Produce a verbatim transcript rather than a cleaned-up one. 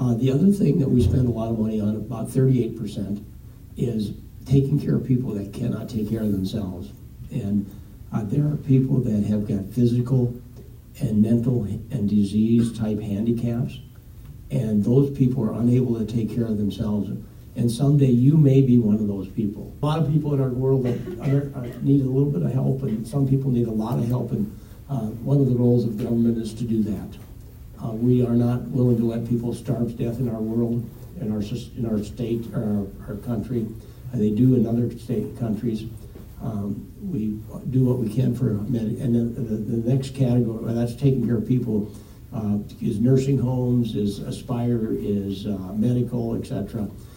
Uh, the other thing that we spend a lot of money on, about thirty-eight percent, is taking care of people that cannot take care of themselves. And uh, there are people that have got physical and mental and disease type handicaps, and those people are unable to take care of themselves. And someday you may be one of those people. A lot of people in our world that are, are, need a little bit of help, and some people need a lot of help, and uh, one of the roles of government is to do that. Uh, we are not willing to let people starve to death in our world, in our in our state or our, our country. Uh, they do in other state countries. Um, we do what we can for med- and the, the, the next category, well, that's taking care of people, uh, is nursing homes, is Aspire, is uh, medical, et cetera.